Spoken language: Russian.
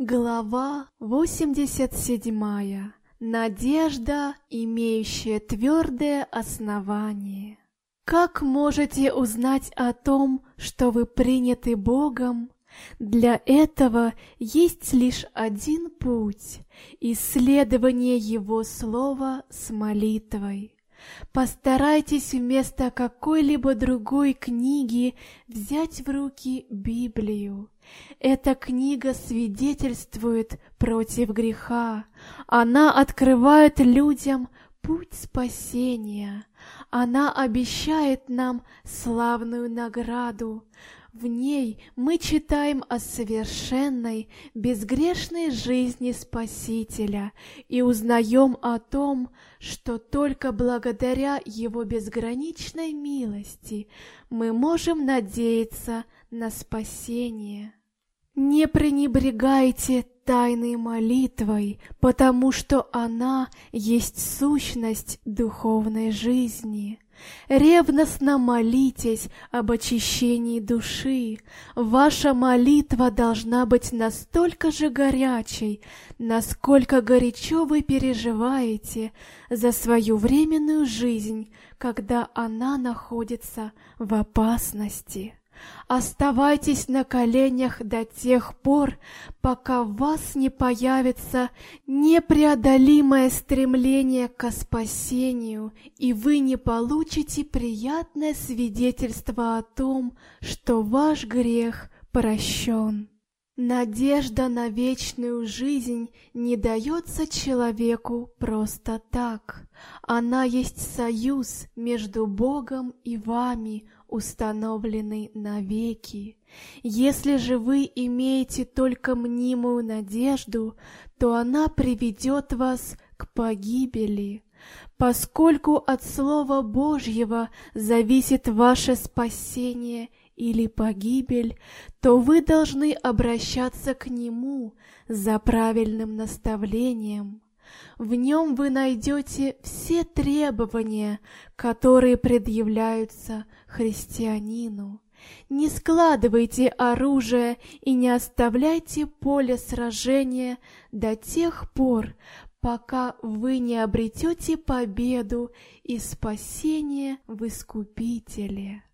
Глава 87. Надежда, имеющая твердое основание. Как можете узнать о том, что вы приняты Богом? Для этого есть лишь один путь – исследование Его Слова с молитвой. Постарайтесь вместо какой-либо другой книги взять в руки Библию. Эта книга свидетельствует против греха. Она открывает людям путь спасения. Она обещает нам славную награду. В ней мы читаем о совершенной, безгрешной жизни Спасителя и узнаем о том, что только благодаря Его безграничной милости мы можем надеяться на спасение. Не пренебрегайте тайной молитвой, потому что она есть сущность духовной жизни. Ревностно молитесь об очищении души. Ваша молитва должна быть настолько же горячей, насколько горячо вы переживаете за свою временную жизнь, когда она находится в опасности. Оставайтесь на коленях до тех пор, пока в вас не появится непреодолимое стремление к спасению, и вы не получите приятное свидетельство о том, что ваш грех прощен. Надежда на вечную жизнь не дается человеку просто так. Она есть союз между Богом и вами, установленный навеки. Если же вы имеете только мнимую надежду, то она приведет вас к погибели. Поскольку от Слова Божьего зависит ваше спасение или погибель, то вы должны обращаться к Нему за правильным наставлением. В нем вы найдете все требования, которые предъявляются христианину. Не складывайте оружие и не оставляйте поле сражения до тех пор, пока вы не обретете победу и спасение в Искупителе.